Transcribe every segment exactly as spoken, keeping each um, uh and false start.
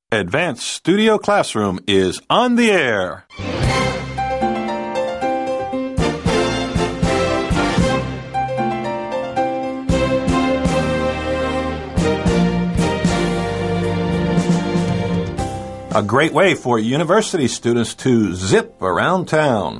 Advanced Studio Classroom is on the air. A great way for university students to zip around town.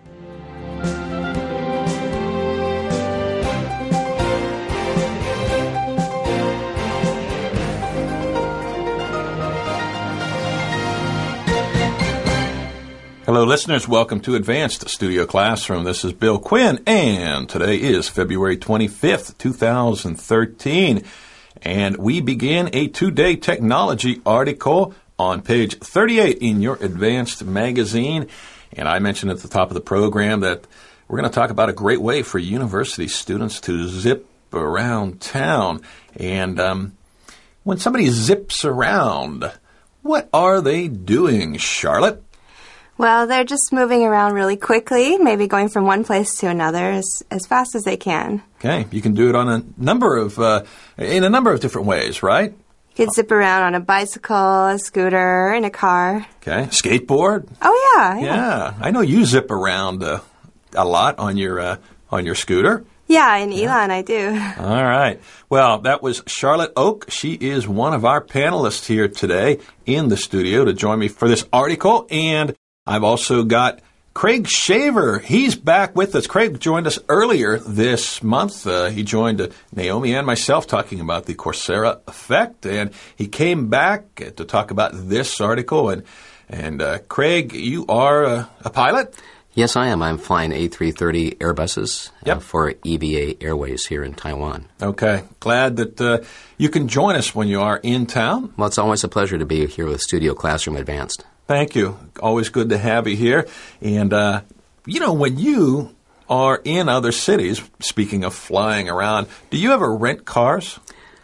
Hello, listeners. Welcome to Advanced Studio Classroom. This is Bill Quinn, and today is February twenty-fifth, two thousand thirteen. And we begin a two-day technology article on page thirty-eight in your Advanced magazine. And I mentioned at the top of the program that we're going to talk about a great way for university students to zip around town. And um, when somebody zips around, what are they doing, Charlotte? Well, they're just moving around really quickly, maybe going from one place to another as, as fast as they can. Okay, you can do it on a number of, uh, in a number of different ways, right? You could zip around on a bicycle, a scooter, in a car. Okay, skateboard? Oh, yeah. Yeah, yeah. I know you zip around uh, a lot on your uh, on your scooter. Yeah, in Elon, yeah. I do. All right. Well, that was Charlotte Oak. She is one of our panelists here today in the studio to join me for this article. And I've also got Craig Shaver. He's back with us. Craig joined us earlier this month. Uh, he joined uh, Naomi and myself talking about the Coursera effect, and he came back to talk about this article. And, and uh, Craig, you are uh, a pilot? Yes, I am. I'm flying A three thirty Airbuses yep. uh, for E V A Airways here in Taiwan. Okay. Glad that uh, you can join us when you are in town. Well, it's always a pleasure to be here with Studio Classroom Advanced. Thank you. Always good to have you here. And, uh, you know, when you are in other cities, speaking of flying around, do you ever rent cars?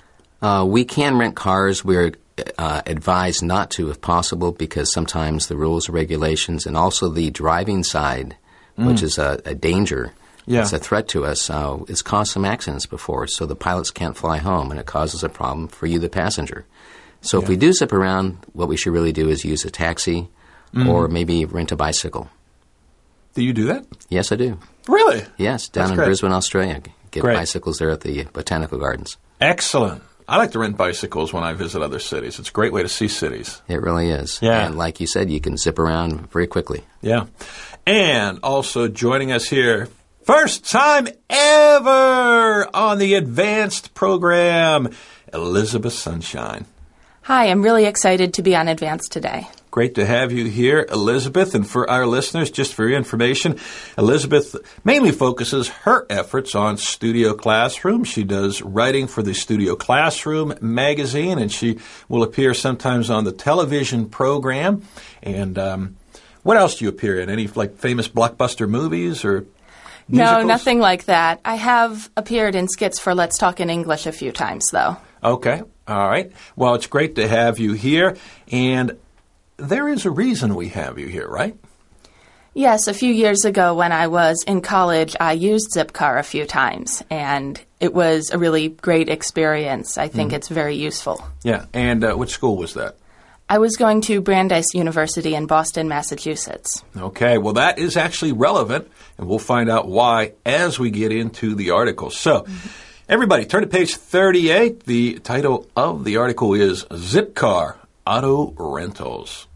Uh, we can rent cars. We're uh, advised not to if possible because sometimes the rules and regulations and also the driving side, mm. which is a, a danger, yeah. it's a threat to us, uh, has caused some accidents before. So the pilots can't fly home, and it causes a problem for you, the passenger. So yeah. if we do zip around, what we should really do is use a taxi mm. or maybe rent a bicycle. Do you do that? Yes, I do. Really? Yes, down That's in great. Brisbane, Australia. Get great. bicycles there at the Botanical Gardens. Excellent. I like to rent bicycles when I visit other cities. It's a great way to see cities. It really is. Yeah. And like you said, you can zip around very quickly. Yeah. And also joining us here, first time ever on the Advanced program, Elizabeth Sunshine. Hi, I'm really excited to be on Advanced today. Great to have you here, Elizabeth. And for our listeners, just for your information, Elizabeth mainly focuses her efforts on Studio Classroom. She does writing for the Studio Classroom magazine, and she will appear sometimes on the television program. And um, what else do you appear in? Any like famous blockbuster movies or musicals? No, nothing like that. I have appeared in skits for Let's Talk in English a few times, though. Okay. All right. Well, it's great to have you here. And there is a reason we have you here, right? Yes. A few years ago when I was in college, I used Zipcar a few times, and it was a really great experience. I think mm. it's very useful. Yeah. And uh, which school was that? I was going to Brandeis University in Boston, Massachusetts. Okay. Well, that is actually relevant, and we'll find out why as we get into the article. So, mm-hmm. everybody, turn to page thirty-eight. The title of the article is Zipcar Auto Rentals.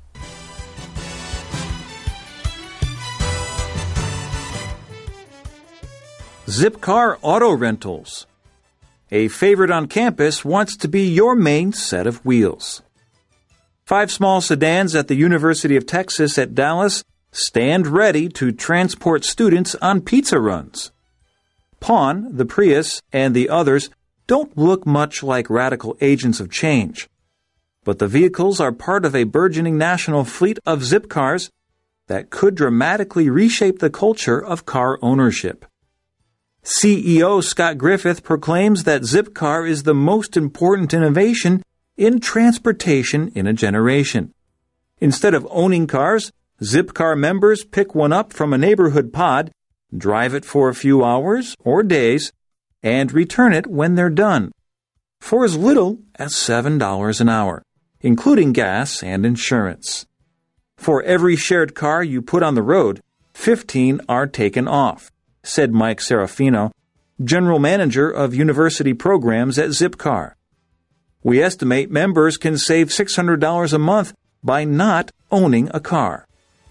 Zipcar Auto Rentals. A favorite on campus wants to be your main set of wheels. Five small sedans at the University of Texas at Dallas stand ready to transport students on pizza runs. Pawn, the Prius, and the others don't look much like radical agents of change. But the vehicles are part of a burgeoning national fleet of Zipcars that could dramatically reshape the culture of car ownership. C E O Scott Griffith proclaims that Zipcar is the most important innovation in transportation in a generation. Instead of owning cars, Zipcar members pick one up from a neighborhood pod, drive it for a few hours or days, and return it when they're done, for as little as seven dollars an hour. including gas and insurance. For every shared car you put on the road, fifteen are taken off, said Mike Serafino, General Manager of University Programs at Zipcar. We estimate members can save six hundred dollars a month by not owning a car.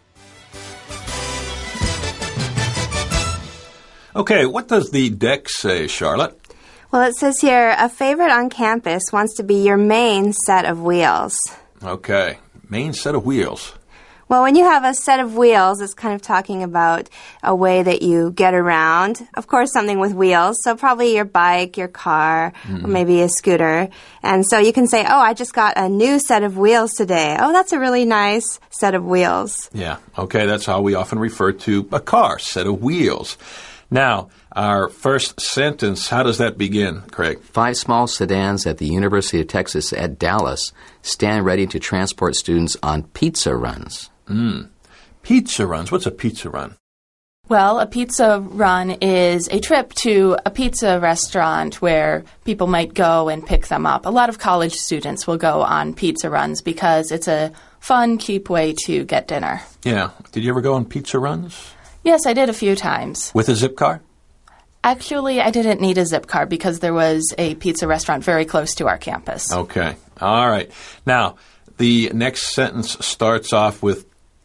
Okay, what does the deck say, Charlotte? Well, it says here, a favorite on campus wants to be your main set of wheels. Okay, main set of wheels. Well, when you have a set of wheels, it's kind of talking about a way that you get around. Of course, something with wheels, so probably your bike, your car, mm-hmm. or maybe a scooter. And so you can say, oh, I just got a new set of wheels today. Oh, that's a really nice set of wheels. Yeah, okay, that's how we often refer to a car, set of wheels. Now, our first sentence, how does that begin, Craig? Five small sedans at the University of Texas at Dallas stand ready to transport students on pizza runs. Mm. Pizza runs. What's a pizza run? Well, a pizza run is a trip to a pizza restaurant where people might go and pick them up. A lot of college students will go on pizza runs because it's a fun, cheap way to get dinner. Yeah. Did you ever go on pizza runs? Yes, I did a few times. With a Zipcar? Actually, I didn't need a Zipcar because there was a pizza restaurant very close to our campus. Okay. All right. Now, the next sentence starts off with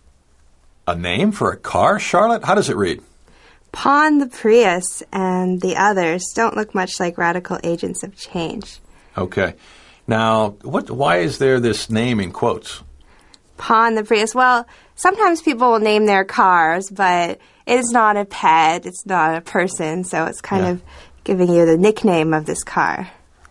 a name for a car, Charlotte? How does it read? Pawn the Prius and the others don't look much like radical agents of change. Okay. Now, what? Why is there this name in quotes? Pawn the Prius. Well, sometimes people will name their cars, but it's not a pet, it's not a person, so it's kind yeah. of giving you the nickname of this car.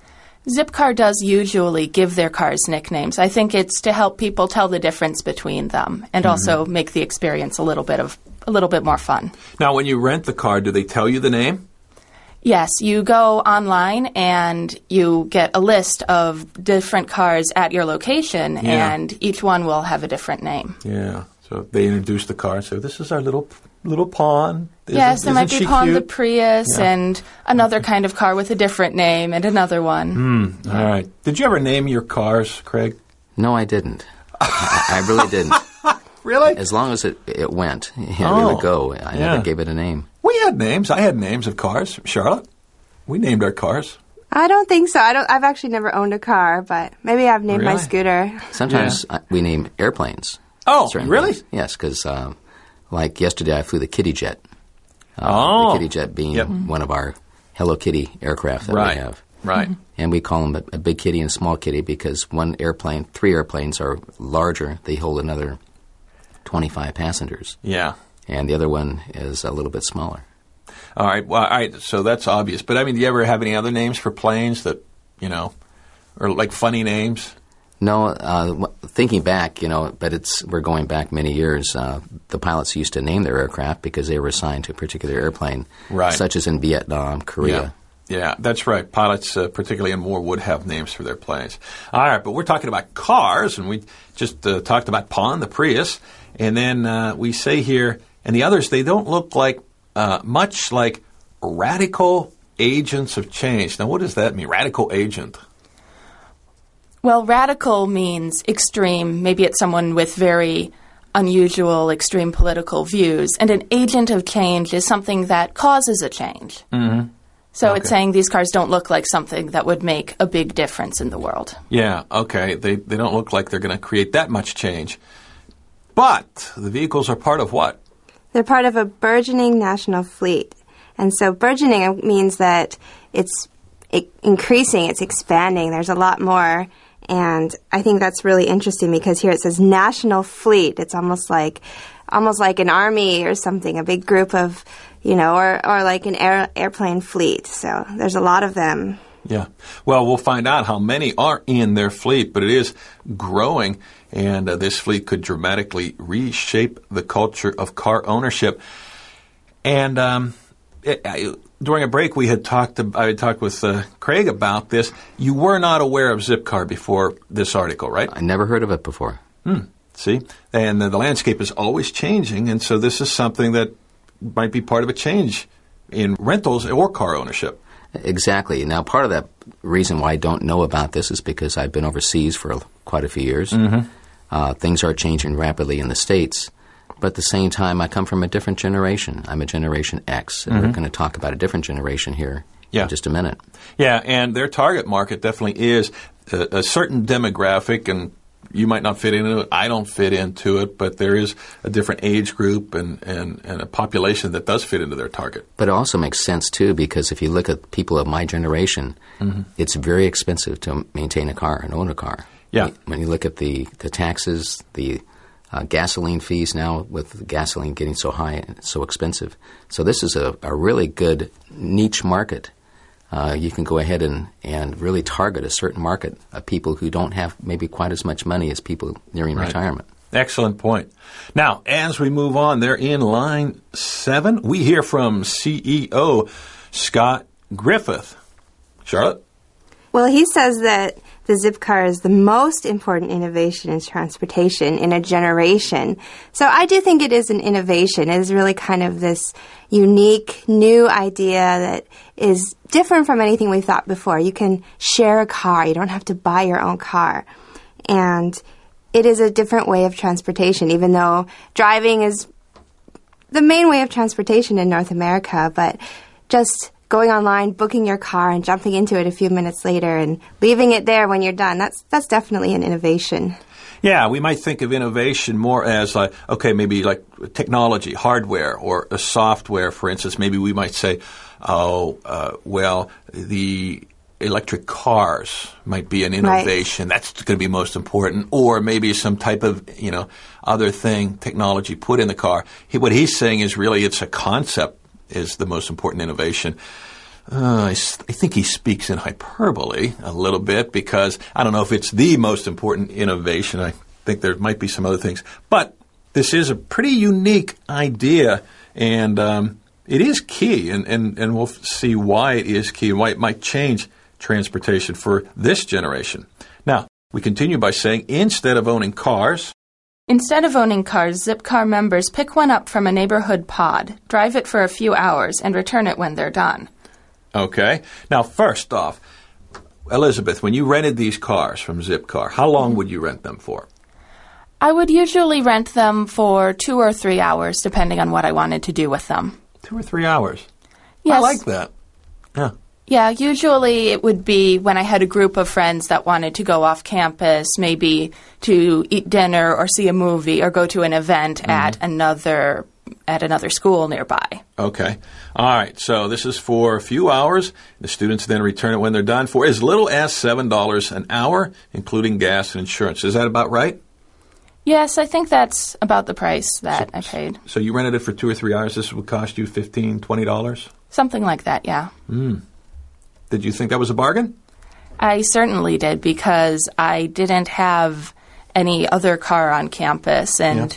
Zipcar does usually give their cars nicknames. I think it's to help people tell the difference between them and mm-hmm. also make the experience a little bit of a little bit more fun. Now, when you rent the car, do they tell you the name? Yes, you go online and you get a list of different cars at your location, yeah. and each one will have a different name. Yeah, so they introduce the car and say, this is our little little pawn. Isn't, yes, there might be Pawn cute? the Prius yeah. and another kind of car with a different name and another one. Mm, yeah. All right. Did you ever name your cars, Craig? No, I didn't. I, I really didn't. Really? As long as it, it went, you know, oh, it would go. I yeah. never gave it a name. We had names. I had names of cars. Charlotte, we named our cars. I don't think so. I don't. I've actually never owned a car, but maybe I've named really? my scooter. Sometimes yeah. I, we name airplanes. Oh, really? Things. Yes, because um, like yesterday I flew the Kitty Jet. Uh, oh. The Kitty Jet being yep. one of our Hello Kitty aircraft that right. we have. Right. And we call them a, a big kitty and a small kitty because one airplane, three airplanes are larger. They hold another twenty-five passengers. Yeah. And the other one is a little bit smaller. All right. Well, all right. So that's obvious. But, I mean, do you ever have any other names for planes that, you know, or like funny names? No. Uh, thinking back, you know, but it's we're going back many years. Uh, the pilots used to name their aircraft because they were assigned to a particular airplane, right. such as in Vietnam, Korea. Yeah, yeah that's right. Pilots, uh, particularly in war, would have names for their planes. All right. But we're talking about cars, and we just uh, talked about Pawn, the Prius. And then uh, we say here, and the others, they don't look like uh, much like radical agents of change. Now, what does that mean, radical agent? Well, radical means extreme. Maybe it's someone with very unusual, extreme political views. And an agent of change is something that causes a change. Mm-hmm. So okay. it's saying these cars don't look like something that would make a big difference in the world. Yeah, okay. They, they don't look like they're going to create that much change. But the vehicles are part of what? They're part of a burgeoning national fleet. And so burgeoning means that it's it, increasing, it's expanding. There's a lot more. And I think that's really interesting because here it says national fleet. It's almost like almost like an army or something, a big group of, you know, or, or like an air, airplane fleet. So there's a lot of them. Yeah. Well, we'll find out how many are in their fleet, but it is growing, and uh, this fleet could dramatically reshape the culture of car ownership. And um, it, I, during a break, we had talked. To, I had talked with uh, Craig about this. You were not aware of Zipcar before this article, right? I never heard of it before. Hmm. See, and uh, the landscape is always changing, and so this is something that might be part of a change in rentals or car ownership. Exactly. Now, part of that reason why I don't know about this is because I've been overseas for quite a few years. Mm-hmm. Uh, things are changing rapidly in the States. But at the same time, I come from a different generation. I'm a Generation X, and Mm-hmm. we're going to talk about a different generation here Yeah. in just a minute. Yeah, and their target market definitely is a, a certain demographic, and you might not fit into it. I don't fit into it, but there is a different age group and, and, and a population that does fit into their target. But it also makes sense, too, because if you look at people of my generation, Mm-hmm. it's very expensive to maintain a car and own a car. Yeah. When you look at the, the taxes, the uh, gasoline fees now, with gasoline getting so high and so expensive. So this is a, a really good niche market. Uh, you can go ahead and, and really target a certain market of people who don't have maybe quite as much money as people nearing Right. retirement. Excellent point. Now, as we move on, they're in line seven. We hear from C E O Scott Griffith. Charlotte? Well, he says that the Zipcar is the most important innovation in transportation in a generation. So I do think it is an innovation. It is really kind of this unique, new idea that is different from anything we've thought before. You can share a car. You don't have to buy your own car. And it is a different way of transportation, even though driving is the main way of transportation in North America. But just going online, booking your car, and jumping into it a few minutes later and leaving it there when you're done, that's that's definitely an innovation. Yeah, we might think of innovation more as like, okay, maybe like technology, hardware, or a software, for instance. Maybe we might say, oh, uh, well, the electric cars might be an innovation. Right. That's going to be most important. Or maybe some type of, you know, other thing, technology put in the car. He, what he's saying is really it's a concept is the most important innovation. Uh, I, I think he speaks in hyperbole a little bit because I don't know if it's the most important innovation. I think there might be some other things. But this is a pretty unique idea, and um, it is key, and, and, and we'll see why it is key and why it might change transportation for this generation. Now, we continue by saying instead of owning cars, Instead of owning cars, Zipcar members pick one up from a neighborhood pod, drive it for a few hours, and return it when they're done. Okay. Now, first off, Elizabeth, when you rented these cars from Zipcar, how long would you rent them for? I would usually rent them for two or three hours, depending on what I wanted to do with them. Two or three hours. Yes. I like that. Yeah. Yeah, usually it would be when I had a group of friends that wanted to go off campus, maybe to eat dinner or see a movie or go to an event mm-hmm. at another at another school nearby. Okay. All right. So this is for a few hours. The students then return it when they're done for as little as seven dollars an hour, including gas and insurance. Is that about right? Yes, I think that's about the price that so, I paid. So you rented it for two or three hours. This would cost you fifteen dollars, twenty dollars? Something like that, yeah. Mm. Did you think that was a bargain? I certainly did because I didn't have any other car on campus. And yeah.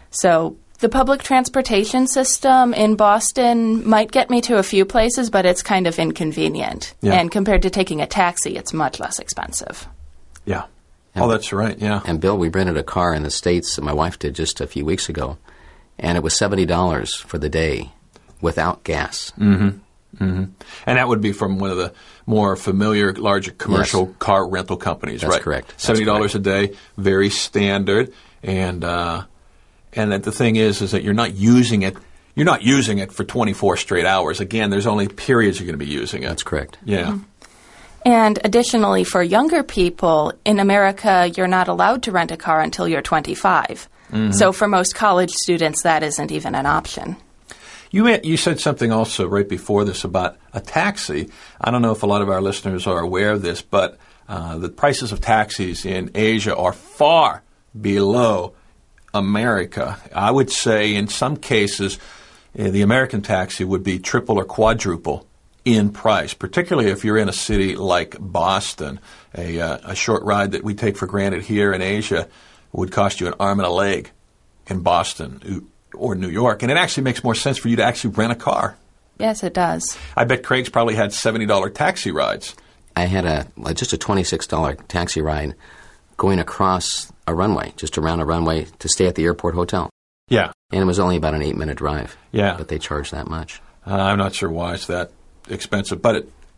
so the public transportation system in Boston might get me to a few places, but it's kind of inconvenient. Yeah. And compared to taking a taxi, it's much less expensive. Yeah. And, oh, that's right, yeah. And, Bill, we rented a car in the States that my wife did just a few weeks ago, and it was seventy dollars for the day without gas. Mm-hmm. Mm-hmm. And that would be from one of the more familiar, larger commercial yes. car rental companies, That's right? Correct. That's seventy dollars correct. a day, very standard. And uh, and that the thing is, is that you're not using it. You're not using it for twenty-four straight hours. Again, there's only periods you're going to be using it. That's correct. Yeah. Mm-hmm. And additionally, for younger people, in America, you're not allowed to rent a car until you're twenty-five. Mm-hmm. So for most college students, that isn't even an option. You you said something also right before this about a taxi. I don't know if a lot of our listeners are aware of this, but uh, the prices of taxis in Asia are far below America. I would say in some cases uh, the American taxi would be triple or quadruple in price, particularly if you're in a city like Boston. A, uh, a short ride that we take for granted here in Asia would cost you an arm and a leg in Boston or New York, and it actually makes more sense for you to actually rent a car. Yes, it does. I bet Craig's probably had seventy dollars taxi rides. I had a just a twenty-six dollars taxi ride going across a runway, just around a runway to stay at the airport hotel. Yeah. And it was only about an eight-minute drive. Yeah. But they charged that much. Uh, I'm not sure why it's that expensive, but it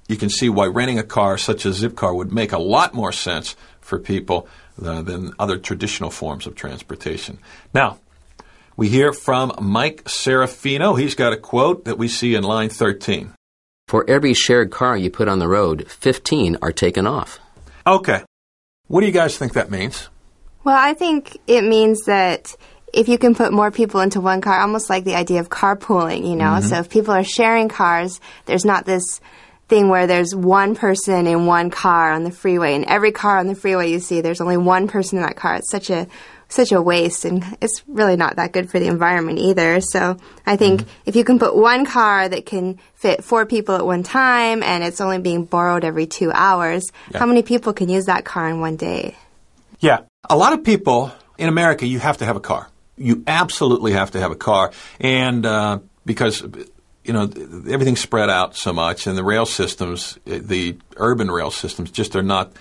you can see why renting a car such as Zipcar would make a lot more sense for people uh, than other traditional forms of transportation. Now, we hear from Mike Serafino. He's got a quote that we see in line thirteen. For every shared car you put on the road, fifteen are taken off. Okay. What do you guys think that means? Well, I think it means that if you can put more people into one car, almost like the idea of carpooling, you know. Mm-hmm. So if people are sharing cars, there's not this thing where there's one person in one car on the freeway, and every car on the freeway you see, there's only one person in that car. It's such a such a waste, and it's really not that good for the environment either. So I think mm-hmm. if you can put one car that can fit four people at one time, and it's only being borrowed every two hours, yeah. how many people can use that car in one day? Yeah. A lot of people in America, you have to have a car. You absolutely have to have a car, and uh, because you know everything's spread out so much, and the rail systems, the urban rail systems, just are not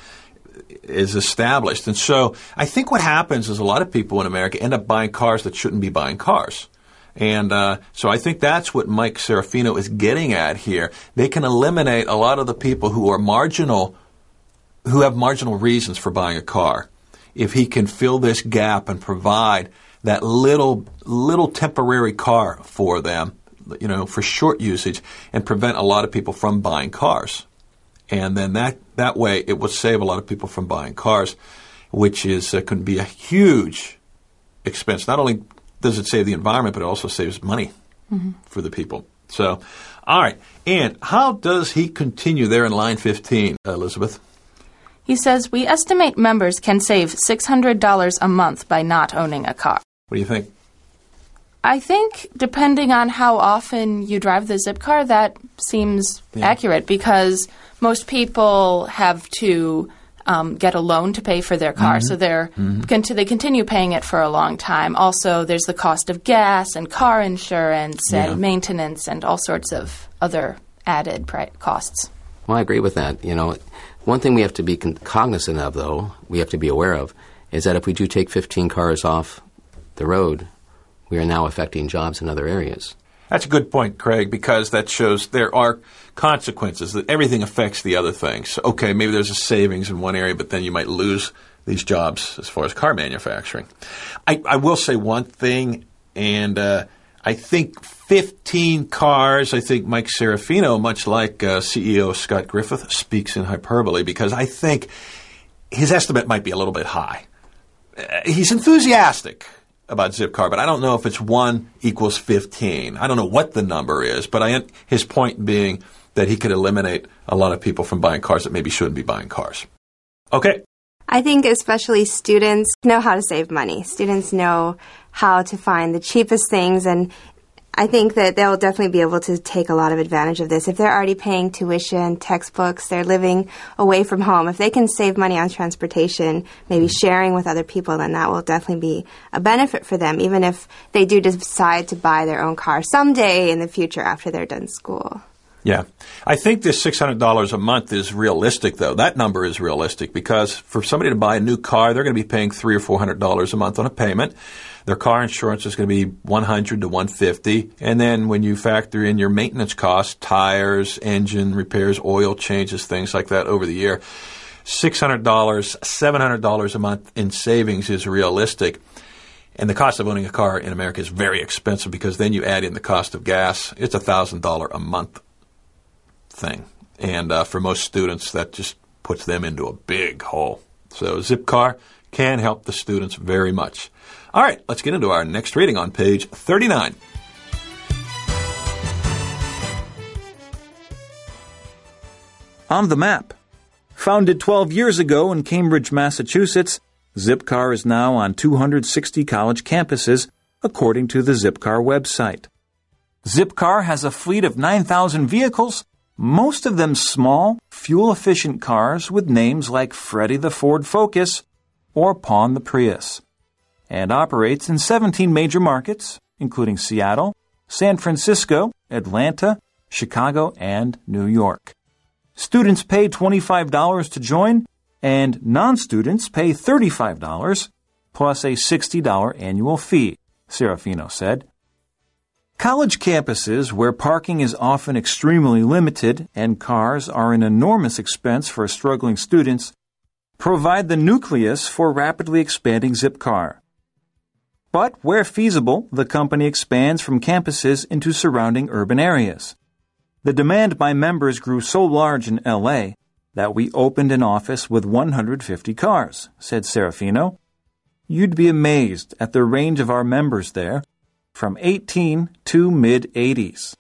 as established. And so I think what happens is a lot of people in America end up buying cars that shouldn't be buying cars. And uh, so I think that's what Mike Serafino is getting at here. They can eliminate a lot of the people who are marginal, who have marginal reasons for buying a car, if he can fill this gap and provide that little little temporary car for them, you know, for short usage, and prevent a lot of people from buying cars. And then that, that way it will save a lot of people from buying cars, which is uh, can be a huge expense. Not only does it save the environment, but it also saves money mm-hmm. for the people. So, all right. And how does he continue there in line fifteen, Elizabeth? He says, we estimate members can save six hundred dollars a month by not owning a car. What do you think? I think, depending on how often you drive the Zipcar, that seems yeah. accurate, because most people have to um, get a loan to pay for their car, mm-hmm. so they're mm-hmm. con- they continue paying it for a long time. Also, there's the cost of gas and car insurance yeah. and maintenance and all sorts of other added pri- costs. Well, I agree with that. You know, one thing we have to be con- cognizant of, though, we have to be aware of, is that if we do take fifteen cars off the road, we are now affecting jobs in other areas. That's a good point, Craig, because that shows there are consequences, that everything affects the other things. Okay, maybe there's a savings in one area, but then you might lose these jobs as far as car manufacturing. I, I will say one thing, and uh, I think fifteen cars, I think Mike Serafino, much like uh, C E O Scott Griffith, speaks in hyperbole, because I think his estimate might be a little bit high. Uh, he's enthusiastic about Zipcar, but I don't know if it's one equals fifteen. I don't know what the number is, but I, his point being that he could eliminate a lot of people from buying cars that maybe shouldn't be buying cars. Okay. I think especially students know how to save money. Students know how to find the cheapest things, and I think that they'll definitely be able to take a lot of advantage of this. If they're already paying tuition, textbooks, they're living away from home, if they can save money on transportation, maybe sharing with other people, then that will definitely be a benefit for them, even if they do decide to buy their own car someday in the future after they're done school. Yeah. I think this six hundred dollars a month is realistic, though. That number is realistic, because for somebody to buy a new car, they're going to be paying three hundred or four hundred dollars a month on a payment. Their car insurance is going to be one hundred to one hundred fifty dollars. And then when you factor in your maintenance costs, tires, engine repairs, oil changes, things like that over the year, six hundred dollars, seven hundred dollars a month in savings is realistic. And the cost of owning a car in America is very expensive, because then you add in the cost of gas. It's a one thousand dollars a month thing. And uh, for most students, that just puts them into a big hole. So Zipcar can help the students very much. All right, let's get into our next reading on page thirty-nine. On the map. Founded twelve years ago in Cambridge, Massachusetts, Zipcar is now on two hundred sixty college campuses, according to the Zipcar website. Zipcar has a fleet of nine thousand vehicles, most of them small, fuel-efficient cars with names like Freddie the Ford Focus or Pawn the Prius, and operates in seventeen major markets, including Seattle, San Francisco, Atlanta, Chicago, and New York. Students pay twenty-five dollars to join, and non-students pay thirty-five dollars, plus a sixty dollars annual fee, Serafino said. College campuses, where parking is often extremely limited and cars are an enormous expense for struggling students, provide the nucleus for rapidly expanding Zipcar. But where feasible, the company expands from campuses into surrounding urban areas. The demand by members grew so large in L A that we opened an office with one hundred fifty cars, said Serafino. You'd be amazed at the range of our members there, from eighteen to mid-eighties.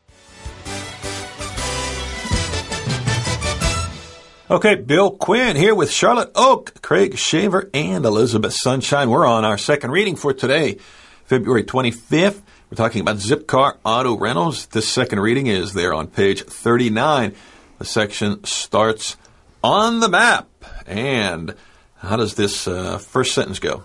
Okay, Bill Quinn here with Charlotte Oak, Craig Shaver, and Elizabeth Sunshine. We're on our second reading for today, February twenty-fifth. We're talking about Zipcar Auto Rentals. This second reading is there on page thirty-nine. The section starts on the map. And how does this uh, first sentence go?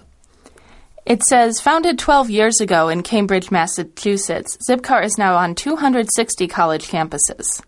It says, founded twelve years ago in Cambridge, Massachusetts, Zipcar is now on two hundred sixty college campuses.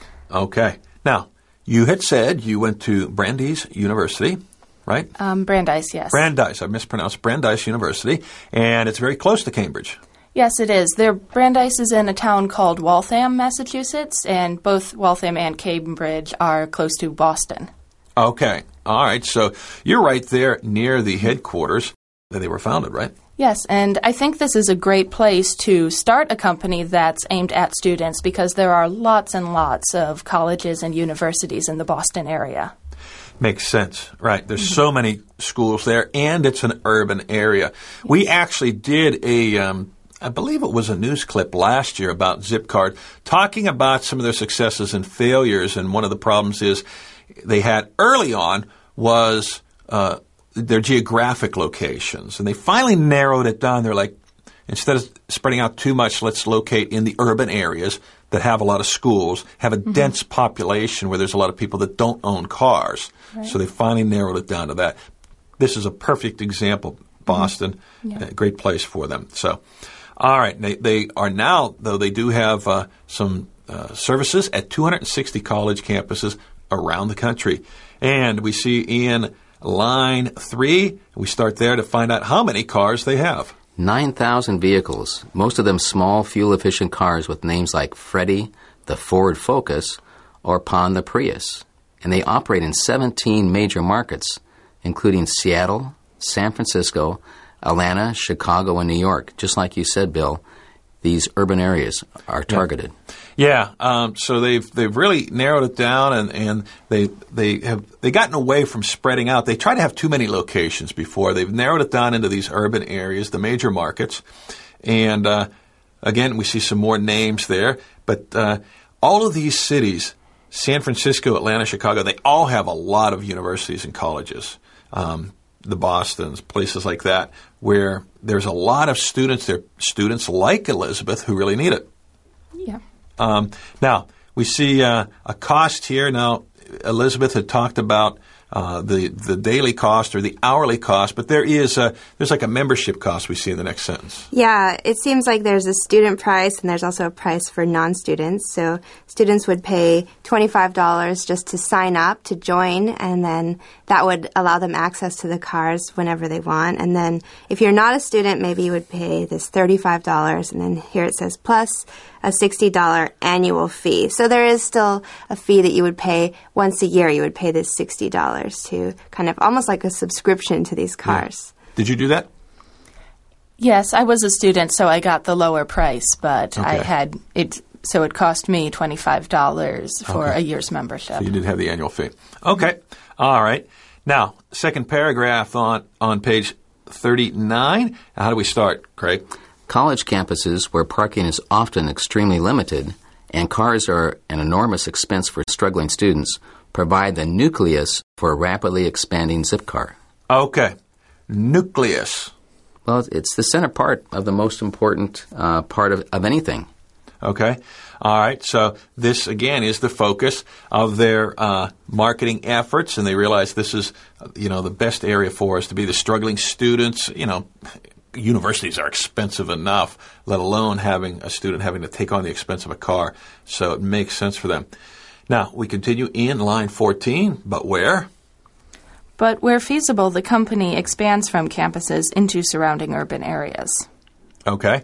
Okay. Now, you had said you went to Brandeis University, right? Um, Brandeis, yes. Brandeis. I mispronounced Brandeis University, and it's very close to Cambridge. Yes, it is. There, Brandeis is in a town called Waltham, Massachusetts, and both Waltham and Cambridge are close to Boston. Okay. All right. So you're right there near the headquarters that they were founded, right? Yes, and I think this is a great place to start a company that's aimed at students because there are lots and lots of colleges and universities in the Boston area. Makes sense, right? There's mm-hmm. so many schools there, and it's an urban area. We actually did a, um, I believe it was a news clip last year about Zipcar, talking about some of their successes and failures, and one of the problems is they had early on was uh, their geographic locations, and they finally narrowed it down. They're like, instead of spreading out too much, let's locate in the urban areas that have a lot of schools, have a mm-hmm. dense population where there's a lot of people that don't own cars. Right. So they finally narrowed it down to that. This is a perfect example. Boston, mm-hmm. yeah. a great place for them. So, all right, they, they are now, though they do have uh, some uh, services at two hundred sixty college campuses around the country. And we see in line three, we start there to find out how many cars they have. nine thousand vehicles, most of them small, fuel-efficient cars with names like Freddie, the Ford Focus, or Pon the Prius. And they operate in seventeen major markets, including Seattle, San Francisco, Atlanta, Chicago, and New York. Just like you said, Bill, these urban areas are targeted. Yeah, um, so they've they've really narrowed it down, and, and they they have they gotten away from spreading out. They tried to have too many locations before. They've narrowed it down into these urban areas, the major markets, and uh, again we see some more names there. But uh, all of these cities, San Francisco, Atlanta, Chicago, they all have a lot of universities and colleges. Um, the Bostons, places like that, where there's a lot of students there, students like Elizabeth who really need it. Yeah. Um, now, we see uh, a cost here. Now, Elizabeth had talked about uh, the the daily cost or the hourly cost, but there is a, there's like a membership cost we see in the next sentence. Yeah, it seems like there's a student price and there's also a price for non-students. So students would pay twenty-five dollars just to sign up, to join, and then that would allow them access to the cars whenever they want. And then if you're not a student, maybe you would pay this thirty-five dollars, and then here it says plus a sixty dollars annual fee. So there is still a fee that you would pay once a year. You would pay this sixty dollars to kind of almost like a subscription to these cars. Yeah. Did you do that? Yes, I was a student, so I got the lower price, but okay. I had it, so it cost me twenty-five dollars for okay. a year's membership. So you did have the annual fee. Okay. All right. Now, second paragraph on, on page thirty-nine. How do we start, Craig? College campuses, where parking is often extremely limited and cars are an enormous expense for struggling students, provide the nucleus for a rapidly expanding Zipcar. Okay. Nucleus. Well, it's the center part of the most important uh, part of, of anything. Okay. All right. So this, again, is the focus of their uh, marketing efforts, and they realize this is, you know, the best area for us to be the struggling students. You know, universities are expensive enough, let alone having a student having to take on the expense of a car. So it makes sense for them. Now, we continue in line fourteen, but where? But where feasible, the company expands from campuses into surrounding urban areas. Okay.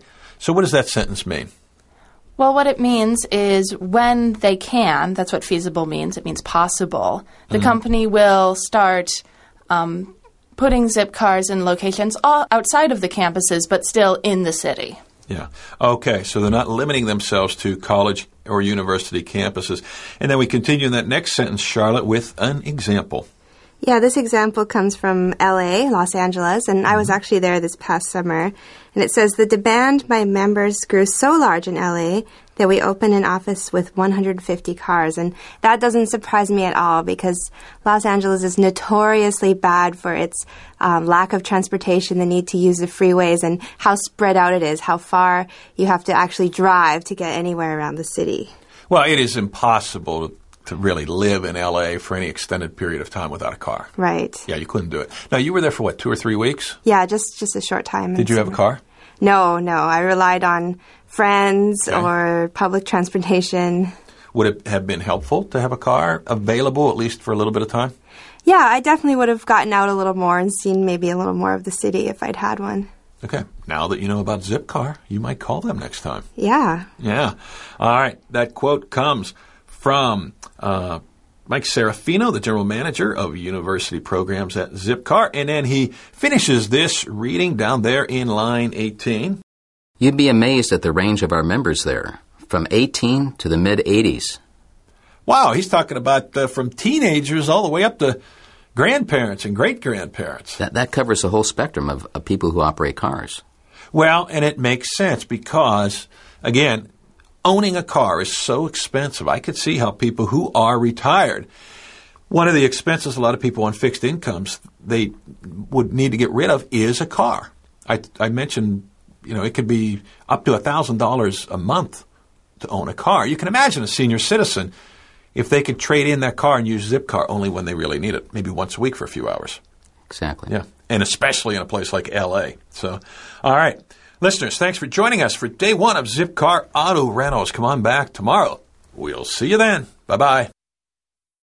So what does that sentence mean? Well, what it means is when they can, that's what feasible means, it means possible, the mm-hmm. company will start um, putting Zipcars in locations all outside of the campuses, but still in the city. Yeah. Okay, so they're not limiting themselves to college or university campuses. And then we continue in that next sentence, Charlotte, with an example. Yeah, this example comes from L A, Los Angeles, and I was actually there this past summer. And it says, the demand by members grew so large in L A that we opened an office with one hundred fifty cars. And that doesn't surprise me at all because Los Angeles is notoriously bad for its um, lack of transportation, the need to use the freeways, and how spread out it is, how far you have to actually drive to get anywhere around the city. Well, it is impossible to really live in L A for any extended period of time without a car. Right. Yeah, you couldn't do it. Now, you were there for what, two or three weeks? Yeah, just, just a short time. Did you have a car? No, no. I relied on friends Okay. or public transportation. Would it have been helpful to have a car available at least for a little bit of time? Yeah, I definitely would have gotten out a little more and seen maybe a little more of the city if I'd had one. Okay. Now that you know about Zipcar, you might call them next time. Yeah. Yeah. All right. That quote comes from uh, Mike Serafino, the general manager of university programs at Zipcar. And then he finishes this reading down there in line eighteen. You'd be amazed at the range of our members there, from eighteen to the mid-eighties. Wow, he's talking about uh, from teenagers all the way up to grandparents and great-grandparents. That, that covers the whole spectrum of, of people who operate cars. Well, and it makes sense because, again, owning a car is so expensive. I could see how people who are retired, one of the expenses a lot of people on fixed incomes, they would need to get rid of is a car. I, I mentioned, you know, it could be up to one thousand dollars a month to own a car. You can imagine a senior citizen, if they could trade in that car and use Zipcar only when they really need it, maybe once a week for a few hours. Exactly. Yeah, and especially in a place like L A. So, all right. Listeners, thanks for joining us for day one of Zipcar Auto Rentals. Come on back tomorrow. We'll see you then. Bye-bye.